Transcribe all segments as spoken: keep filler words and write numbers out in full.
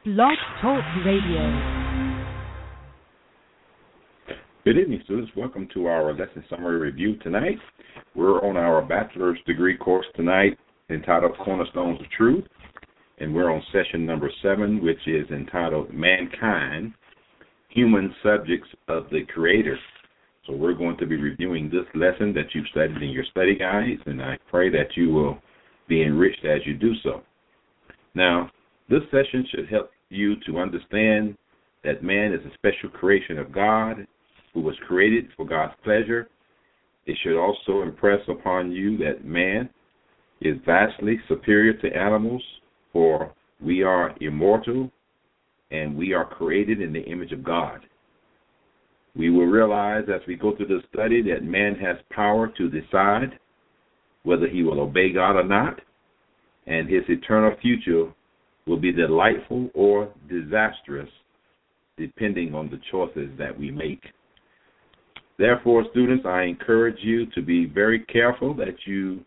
Blog Talk Radio. Good evening, students. Welcome to our lesson summary review tonight. We're on our bachelor's degree course tonight entitled Cornerstones of Truth, and we're on session number seven, which is entitled Mankind, Human Subjects of the Creator. So we're going to be reviewing this lesson that you've studied in your study guides, and I pray that you will be enriched as you do so. Now, this session should help you to understand that man is a special creation of God who was created for God's pleasure. It should also impress upon you that man is vastly superior to animals, for we are immortal and we are created in the image of God. We will realize as we go through the study that man has power to decide whether he will obey God or not, and his eternal future will be delightful or disastrous, depending on the choices that we make. Therefore, students, I encourage you to be very careful that you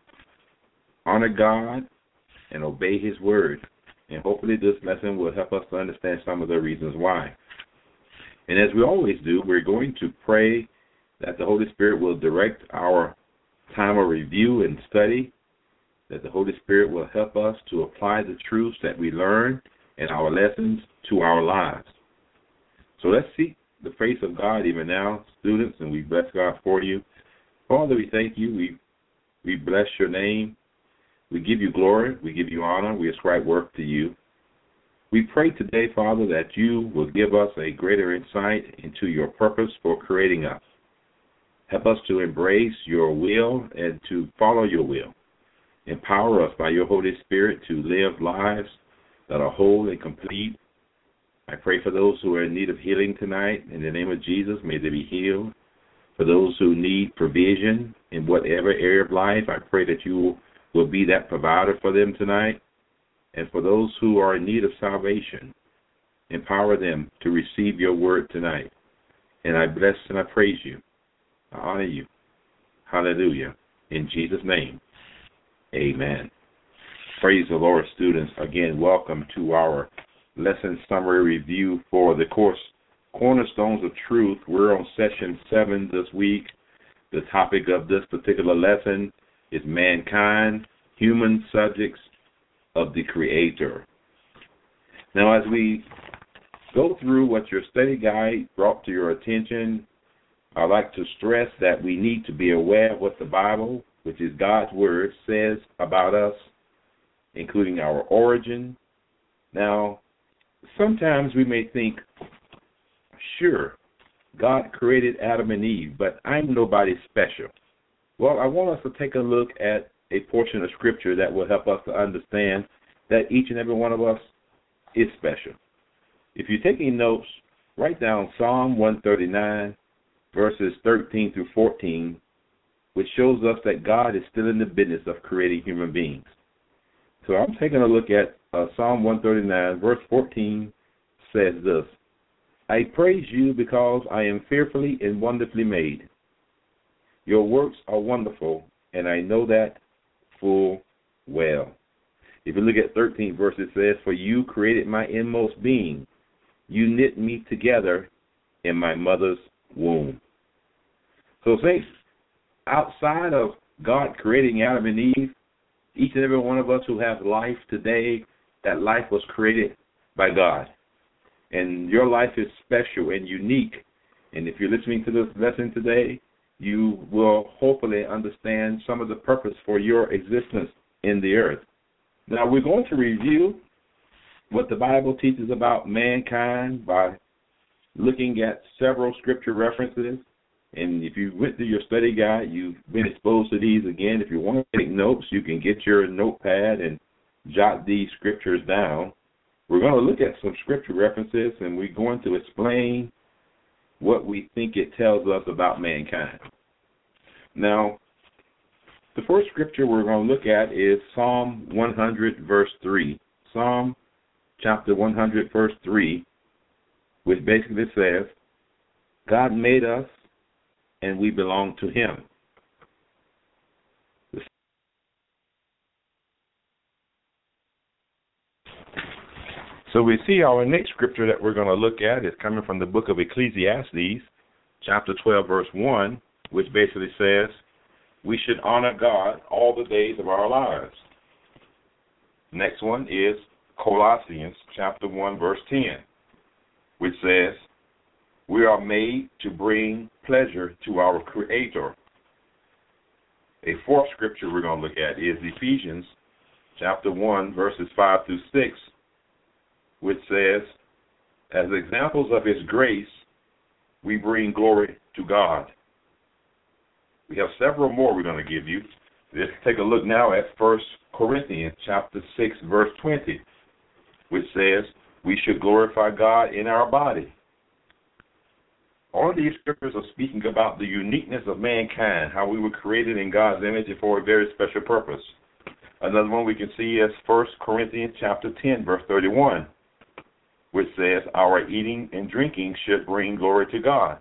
honor God and obey His word. And hopefully this lesson will help us to understand some of the reasons why. And as we always do, we're going to pray that the Holy Spirit will direct our time of review and study, that the Holy Spirit will help us to apply the truths that we learn in our lessons to our lives. So let's seek the face of God even now, students, and we bless God for you. Father, we thank you. We we bless your name. We give you glory. We give you honor. We ascribe worth to you. We pray today, Father, that you will give us a greater insight into your purpose for creating us. Help us to embrace your will and to follow your will. Empower us by your Holy Spirit to live lives that are whole and complete. I pray for those who are in need of healing tonight. In the name of Jesus, may they be healed. For those who need provision in whatever area of life, I pray that you will be that provider for them tonight. And for those who are in need of salvation, empower them to receive your word tonight. And I bless and I praise you. I honor you. Hallelujah. In Jesus' name. Amen. Praise the Lord, students. Again, welcome to our lesson summary review for the course Cornerstones of Truth. We're on session seven this week. The topic of this particular lesson is Mankind, Human Subjects of the Creator. Now, as we go through what your study guide brought to your attention, I'd like to stress that we need to be aware of what the Bible, which is God's Word, says about us, including our origin. Now, sometimes we may think, sure, God created Adam and Eve, but I'm nobody special. Well, I want us to take a look at a portion of Scripture that will help us to understand that each and every one of us is special. If you're taking notes, write down Psalm one thirty-nine, verses thirteen through fourteen, which shows us that God is still in the business of creating human beings. So I'm taking a look at uh, Psalm one thirty-nine, verse fourteen says this: I praise you because I am fearfully and wonderfully made. Your works are wonderful, and I know that full well. If you look at thirteen verse, it says, for you created my inmost being. You knit me together in my mother's womb. So saints, outside of God creating Adam and Eve, each and every one of us who has life today, that life was created by God. And your life is special and unique. And if you're listening to this lesson today, you will hopefully understand some of the purpose for your existence in the earth. Now, we're going to review what the Bible teaches about mankind by looking at several scripture references. And if you went through your study guide, you've been exposed to these again. If you want to take notes, you can get your notepad and jot these scriptures down. We're going to look at some scripture references, and we're going to explain what we think it tells us about mankind. Now, the first scripture we're going to look at is Psalm one hundred, verse three. Psalm chapter one hundred, verse three, which basically says, God made us, and we belong to him. So we see our next scripture that we're going to look at is coming from the book of Ecclesiastes, chapter twelve, verse one, which basically says, we should honor God all the days of our lives. Next one is Colossians, chapter one, verse ten, which says, we are made to bring pleasure to our Creator. A fourth scripture we're going to look at is Ephesians, chapter one, verses five through six, which says, as examples of His grace, we bring glory to God. We have several more we're going to give you. Let's take a look now at First Corinthians chapter six, verse twenty, which says, we should glorify God in our body. All of these scriptures are speaking about the uniqueness of mankind, how we were created in God's image and for a very special purpose. Another one we can see is First Corinthians chapter ten, verse thirty-one, which says, our eating and drinking should bring glory to God.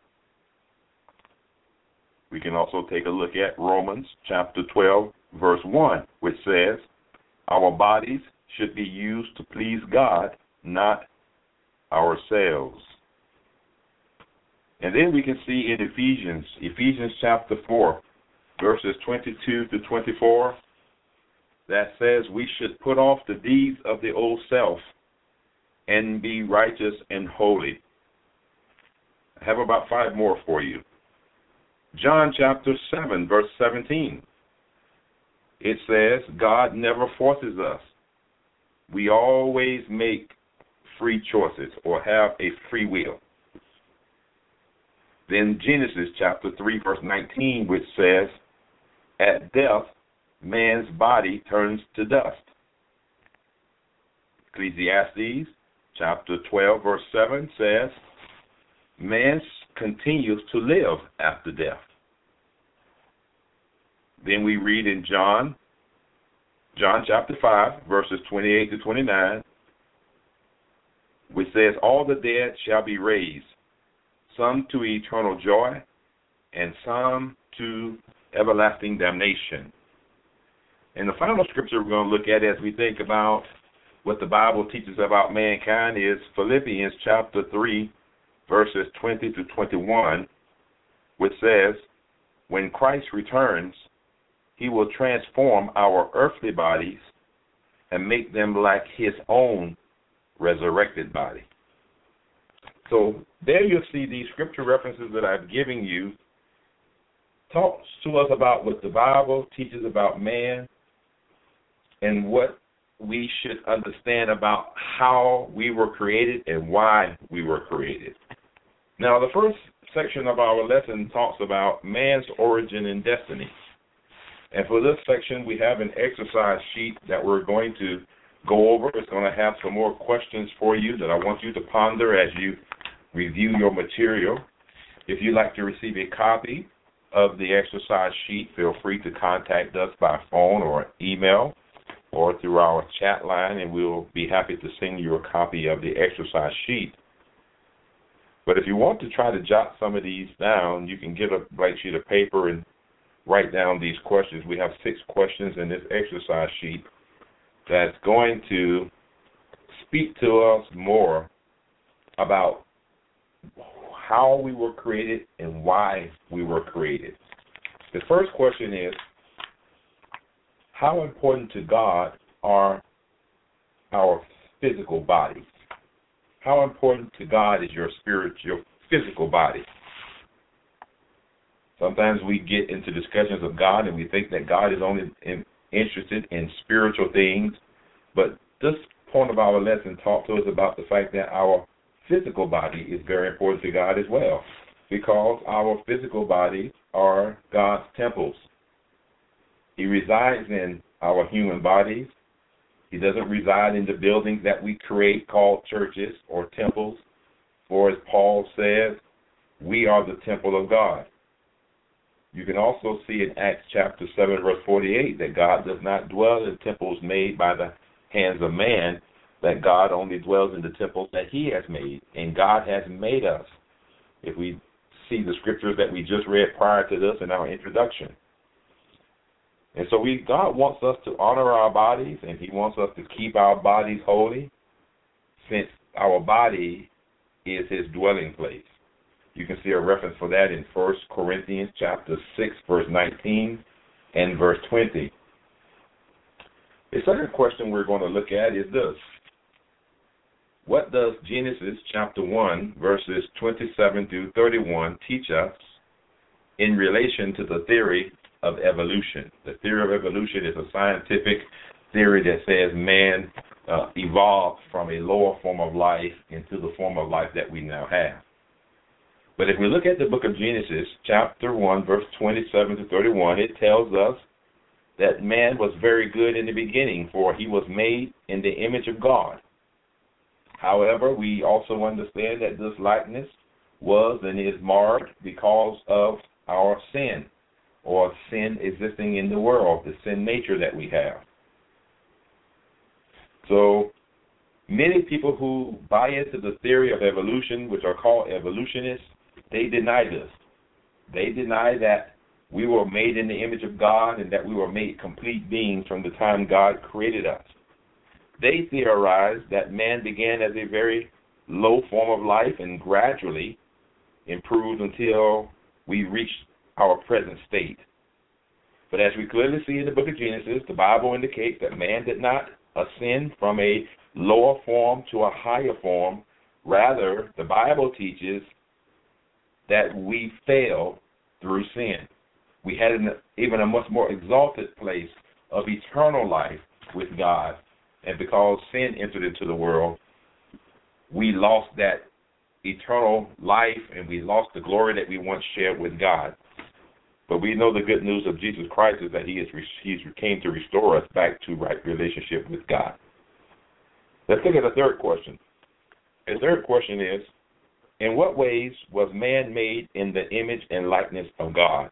We can also take a look at Romans chapter twelve, verse one, which says, our bodies should be used to please God, not ourselves. And then we can see in Ephesians, Ephesians chapter four, verses twenty-two to twenty-four, that says we should put off the deeds of the old self and be righteous and holy. I have about five more for you. John chapter seven, verse seventeen. It says, God never forces us. We always make free choices or have a free will. Then Genesis chapter three, verse nineteen, which says, at death, man's body turns to dust. Ecclesiastes chapter twelve, verse seven says, man continues to live after death. Then we read in John, John chapter five, verses twenty-eight to twenty-nine, which says, all the dead shall be raised, some to eternal joy, and some to everlasting damnation. And the final scripture we're going to look at as we think about what the Bible teaches about mankind is Philippians chapter three, verses twenty to twenty-one, which says, when Christ returns, He will transform our earthly bodies and make them like His own resurrected body. So there you'll see these scripture references that I've given you talks to us about what the Bible teaches about man and what we should understand about how we were created and why we were created. Now, the first section of our lesson talks about man's origin and destiny. And for this section, we have an exercise sheet that we're going to go over. It's going to have some more questions for you that I want you to ponder as you review your material. If you'd like to receive a copy of the exercise sheet, feel free to contact us by phone or email or through our chat line, and we'll be happy to send you a copy of the exercise sheet. But if you want to try to jot some of these down, you can get a blank sheet of paper and write down these questions. We have six questions in this exercise sheet that's going to speak to us more about how we were created and why we were created. The first question is, how important to God are our physical bodies? How important to God is your spirit, your physical body? Sometimes we get into discussions of God and we think that God is only in, interested in spiritual things, but this point of our lesson talks to us about the fact that our physical body is very important to God as well, because our physical bodies are God's temples. He resides in our human bodies. He doesn't reside in the buildings that we create called churches or temples. For as Paul says, we are the temple of God. You can also see in Acts chapter seven, verse forty-eight, that God does not dwell in temples made by the hands of man, that God only dwells in the temples that He has made, and God has made us. If we see the scriptures that we just read prior to this in our introduction. And so we, God wants us to honor our bodies, and He wants us to keep our bodies holy. since our body is his dwelling place. You can see a reference for that in First Corinthians chapter six, verse nineteen and verse twenty. The second question we're going to look at is this. What does Genesis chapter one, verses twenty-seven through thirty-one teach us in relation to the theory of evolution? The theory of evolution is a scientific theory that says man uh, evolved from a lower form of life into the form of life that we now have. But if we look at the book of Genesis, chapter one, verse twenty-seven to thirty-one, it tells us that man was very good in the beginning, for he was made in the image of God. However, we also understand that this likeness was and is marred because of our sin, or sin existing in the world, the sin nature that we have. So many people who buy into the theory of evolution, which are called evolutionists, they deny this. They deny that we were made in the image of God and that we were made complete beings from the time God created us. They theorize that man began as a very low form of life and gradually improved until we reached our present state. But as we clearly see in the book of Genesis, the Bible indicates that man did not ascend from a lower form to a higher form. Rather, the Bible teaches that we fell through sin. We had an, even a much more exalted place of eternal life with God. And because sin entered into the world, we lost that eternal life and we lost the glory that we once shared with God. But we know the good news of Jesus Christ is that he is he came to restore us back to right relationship with God. Let's look at the third question. The third question is, in what ways was man made in the image and likeness of God?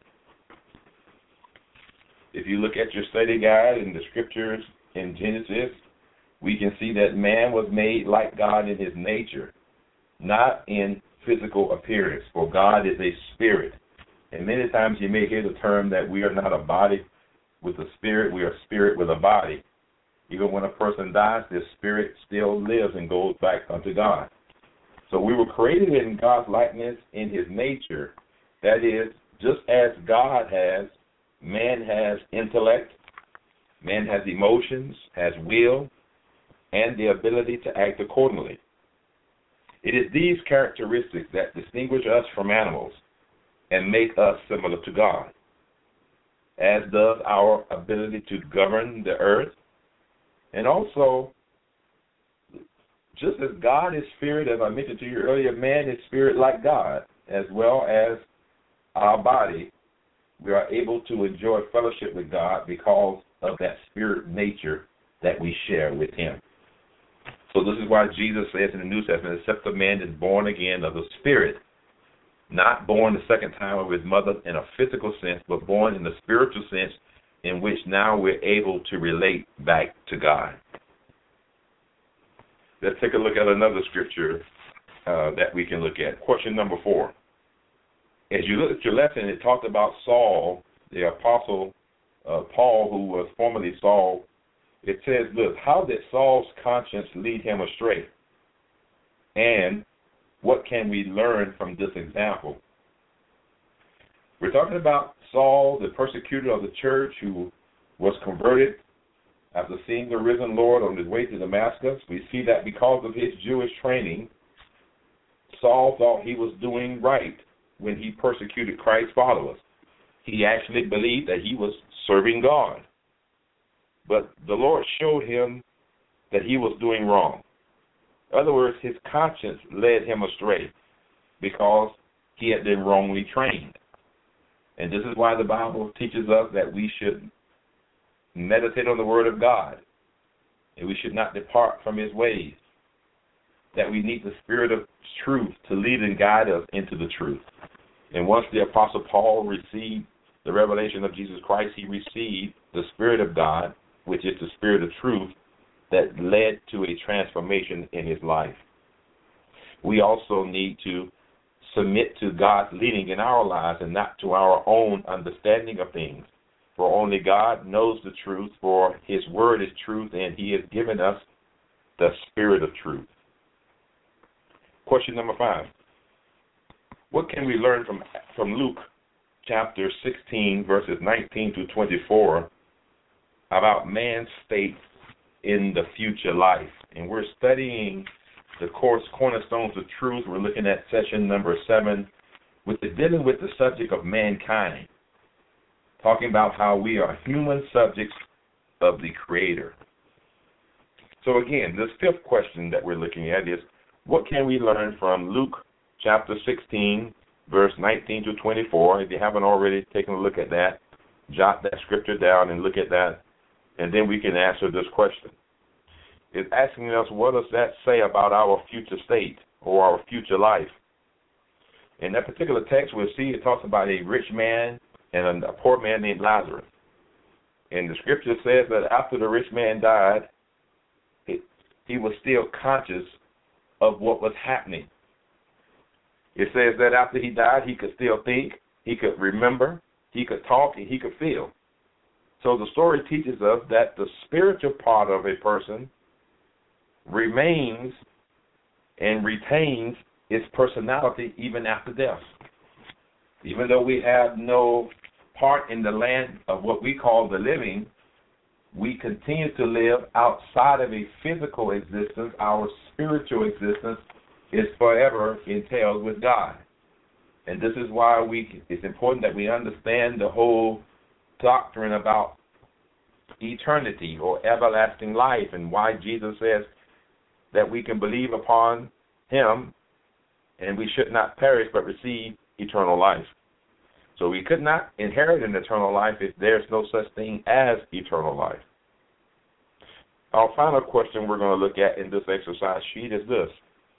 If you look at your study guide in the scriptures in Genesis, we can see that man was made like God in his nature, not in physical appearance, for God is a spirit. And many times you may hear the term that we are not a body with a spirit, we are a spirit with a body. Even when a person dies, their spirit still lives and goes back unto God. So we were created in God's likeness in his nature. That is, just as God has, man has intellect, man has emotions, has will, and the ability to act accordingly. It is these characteristics that distinguish us from animals and make us similar to God, as does our ability to govern the earth. And also, just as God is spirit, as I mentioned to you earlier, man is spirit like God, as well as our body. We are able to enjoy fellowship with God because of that spirit nature that we share with him. So this is why Jesus says in the New Testament, except a man is born again of the Spirit, not born the second time of his mother in a physical sense, but born in the spiritual sense in which now we're able to relate back to God. Let's take a look at another scripture uh, that we can look at. Question number four. As you look at your lesson, it talked about Saul, the apostle uh, Paul, who was formerly Saul. It says, look, how did Saul's conscience lead him astray? And what can we learn from this example? We're talking about Saul, the persecutor of the church, who was converted after seeing the risen Lord on his way to Damascus. We see that because of his Jewish training, Saul thought he was doing right when he persecuted Christ's followers. He actually believed that he was serving God. But the Lord showed him that he was doing wrong. In other words, his conscience led him astray because he had been wrongly trained. And this is why the Bible teaches us that we should meditate on the Word of God, and we should not depart from his ways, that we need the Spirit of truth to lead and guide us into the truth. And once the Apostle Paul received the revelation of Jesus Christ, he received the Spirit of God, which is the Spirit of truth, that led to a transformation in his life. We also need to submit to God's leading in our lives and not to our own understanding of things. For only God knows the truth, for his word is truth, and he has given us the Spirit of truth. Question number five. What can we learn from from Luke chapter sixteen, verses nineteen to twenty-four about man's state in the future life? And we're studying the course Cornerstones of Truth. We're looking at session number seven, with the, dealing with the subject of mankind, talking about how we are human subjects of the Creator. So again, this fifth question that we're looking at is, what can we learn from Luke chapter sixteen, verse nineteen to twenty-four? If you haven't already taken a look at that, jot that scripture down and look at that, and then we can answer this question. It's asking us, what does that say about our future state or our future life? In that particular text, we'll see it talks about a rich man and a poor man named Lazarus. And the scripture says that after the rich man died, he, he was still conscious of what was happening. It says that after he died, he could still think, he could remember, he could talk, and he could feel. So the story teaches us that the spiritual part of a person remains and retains its personality even after death. Even though we have no part in the land of what we call the living, we continue to live outside of a physical existence. Our spiritual existence is forever entailed with God. And this is why we it's important that we understand the whole doctrine about eternity or everlasting life, and why Jesus says that we can believe upon him and we should not perish but receive eternal life. So we could not inherit an eternal life if there's no such thing as eternal life. Our final question we're going to look at in this exercise sheet is this.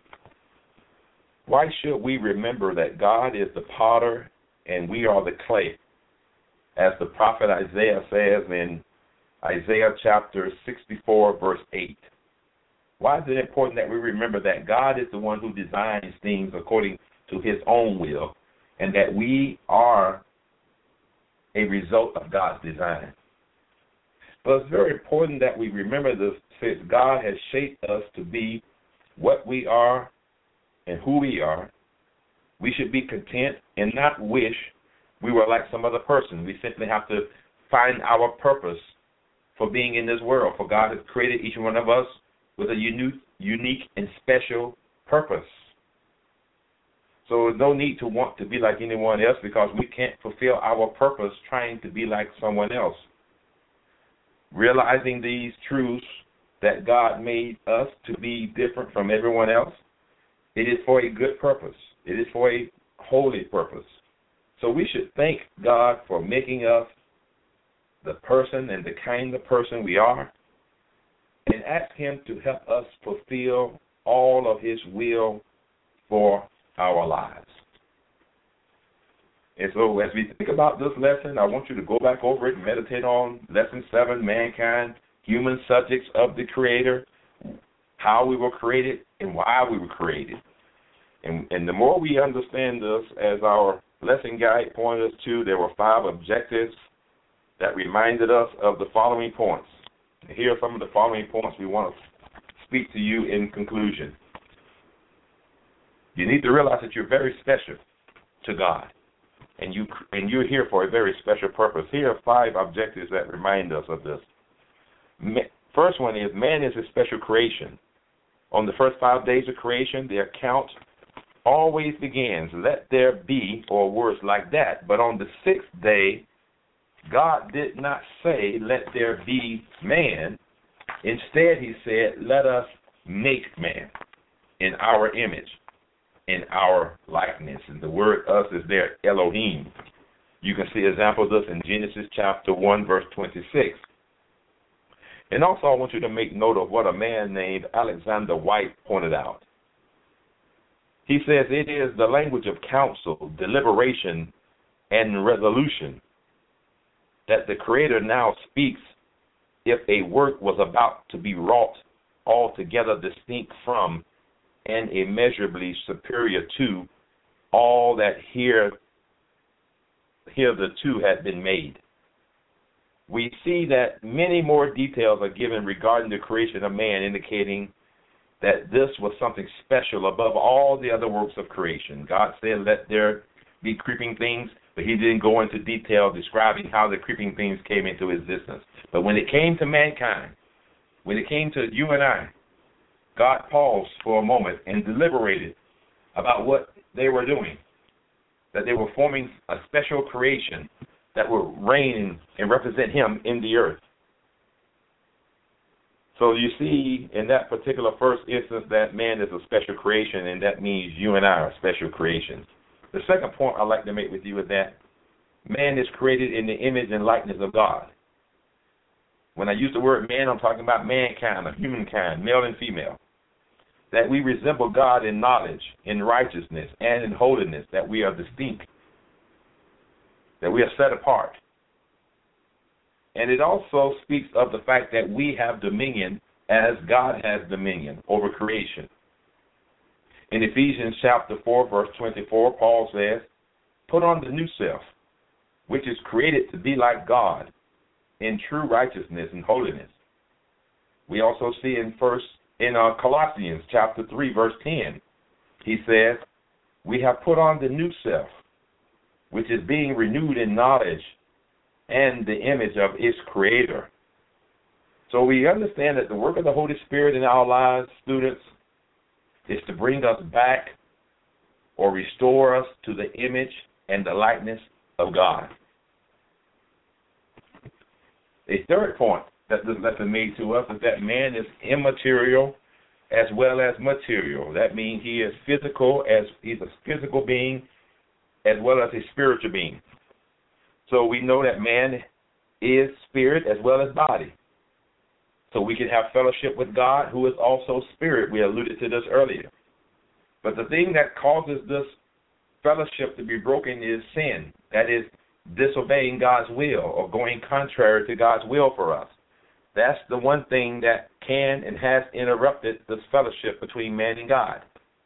Why should we remember that God is the potter and we are the clay? As the prophet Isaiah says in Isaiah chapter sixty-four, verse eight. Why is it important that we remember that God is the one who designs things according to his own will, and that we are a result of God's design? But it's very important that we remember this, since God has shaped us to be what we are and who we are. We should be content and not wish we were like some other person. We simply have to find our purpose for being in this world, for God has created each one of us with a unique, unique and special purpose. So there's no need to want to be like anyone else, because we can't fulfill our purpose trying to be like someone else. Realizing these truths, that God made us to be different from everyone else, it is for a good purpose. It is for a holy purpose. So we should thank God for making us the person and the kind of person we are, and ask him to help us fulfill all of his will for our lives. And so as we think about this lesson, I want you to go back over it and meditate on lesson seven, mankind, human subjects of the Creator, how we were created and why we were created. And, and the more we understand this, as our lesson guide pointed us to, there were five objectives that reminded us of the following points. Here are some of the following points we want to speak to you in conclusion. You need to realize that you're very special to God, and, you, and you're here for a very special purpose. Here are five objectives that remind us of this. First one is, man is a special creation. On the first five days of creation, the account always begins, let there be, or words like that. But on the sixth day, God did not say, let there be man. Instead, he said, let us make man in our image, in our likeness. And the word us is there, Elohim. You can see examples of this in Genesis chapter one, verse twenty-six. And also I want you to make note of what a man named Alexander White pointed out. He says it is the language of counsel, deliberation, and resolution that the Creator now speaks if a work was about to be wrought altogether distinct from and immeasurably superior to all that here hitherto had been made. We see that many more details are given regarding the creation of man, indicating that this was something special above all the other works of creation. God said, let there be creeping things, but he didn't go into detail describing how the creeping things came into existence. But when it came to mankind, when it came to you and I, God paused for a moment and deliberated about what they were doing, that they were forming a special creation that would reign and represent him in the earth. So you see in that particular first instance that man is a special creation, and that means you and I are special creations. The second point I'd like to make with you is that man is created in the image and likeness of God. When I use the word man, I'm talking about mankind, or humankind, male and female. That we resemble God in knowledge, in righteousness, and in holiness, that we are distinct, that we are set apart. And it also speaks of the fact that we have dominion as God has dominion over creation. In Ephesians chapter four, verse twenty-four, Paul says, put on the new self, which is created to be like God in true righteousness and holiness. We also see in first in uh, Colossians chapter three, verse ten, he says, we have put on the new self, which is being renewed in knowledge and the image of its creator. So we understand that the work of the Holy Spirit in our lives, students, is to bring us back or restore us to the image and the likeness of God. A third point that this lesson made to us is that man is immaterial as well as material. That means he is physical, as he's a physical being as well as a spiritual being. So we know that man is spirit as well as body. So we can have fellowship with God, who is also spirit. We alluded to this earlier. But the thing that causes this fellowship to be broken is sin. That is disobeying God's will or going contrary to God's will for us. That's the one thing that can and has interrupted this fellowship between man and God.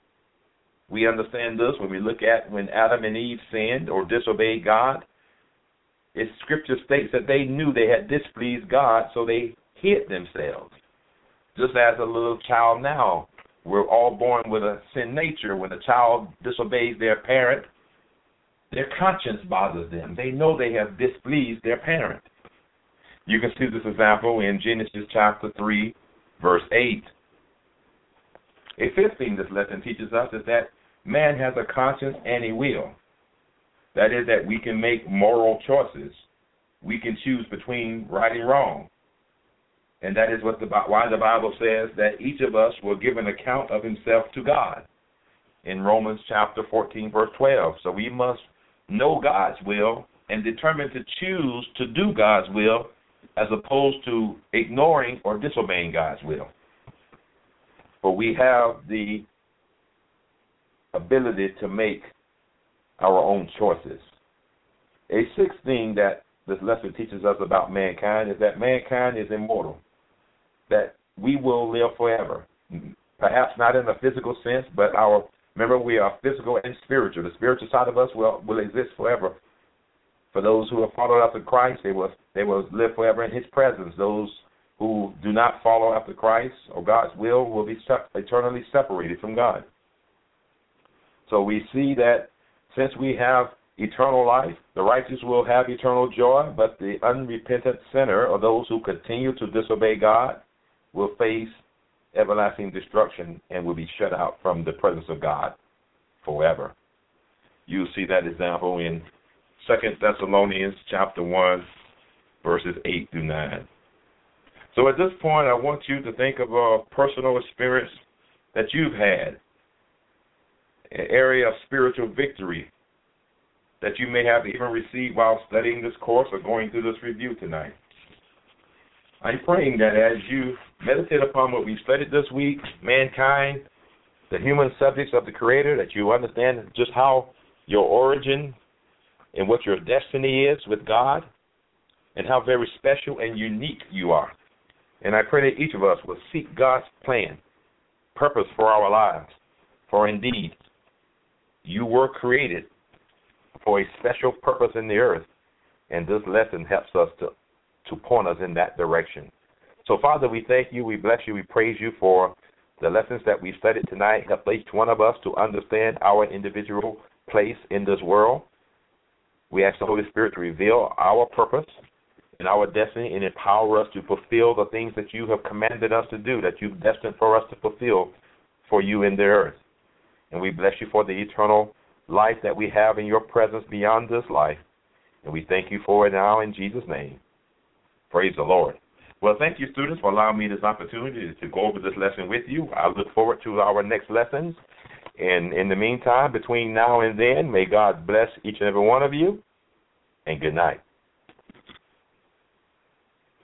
We understand this when we look at when Adam and Eve sinned or disobeyed God. It scripture states that they knew they had displeased God, so they hid themselves. Just as a little child now, we're all born with a sin nature. When a child disobeys their parent, their conscience bothers them. They know they have displeased their parent. You can see this example in Genesis chapter three, verse eight. A fifth thing this lesson teaches us is that man has a conscience and a will. That is, that we can make moral choices. We can choose between right and wrong. And that is what the, why the Bible says that each of us will give an account of himself to God in Romans chapter fourteen, verse twelve. So we must know God's will and determine to choose to do God's will as opposed to ignoring or disobeying God's will. For we have the ability to make our own choices. A sixth thing that this lesson teaches us about mankind is that mankind is immortal, that we will live forever. Perhaps not in a physical sense, but our remember we are physical and spiritual. The spiritual side of us will, will exist forever. For those who have followed after Christ, they will they will live forever in his presence. Those who do not follow after Christ or God's will will be eternally separated from God. So we see that since we have eternal life, the righteous will have eternal joy, but the unrepentant sinner, or those who continue to disobey God, will face everlasting destruction and will be shut out from the presence of God forever. You see that example in Second Thessalonians chapter one, verses eight through nine. So at this point, I want you to think of a personal experience that you've had, an area of spiritual victory that you may have even received while studying this course or going through this review tonight. I'm praying that as you meditate upon what we've studied this week, mankind, the human subjects of the Creator, that you understand just how your origin and what your destiny is with God and how very special and unique you are. And I pray that each of us will seek God's plan, purpose for our lives. For indeed, you were created for a special purpose in the earth, and this lesson helps us to, to point us in that direction. So, Father, we thank you, we bless you, we praise you for the lessons that we studied tonight help each one of us to understand our individual place in this world. We ask the Holy Spirit to reveal our purpose and our destiny and empower us to fulfill the things that you have commanded us to do, that you've destined for us to fulfill for you in the earth. And we bless you for the eternal life that we have in your presence beyond this life. And we thank you for it now in Jesus' name. Praise the Lord. Well, thank you, students, for allowing me this opportunity to go over this lesson with you. I look forward to our next lessons. And in the meantime, between now and then, may God bless each and every one of you, and good night.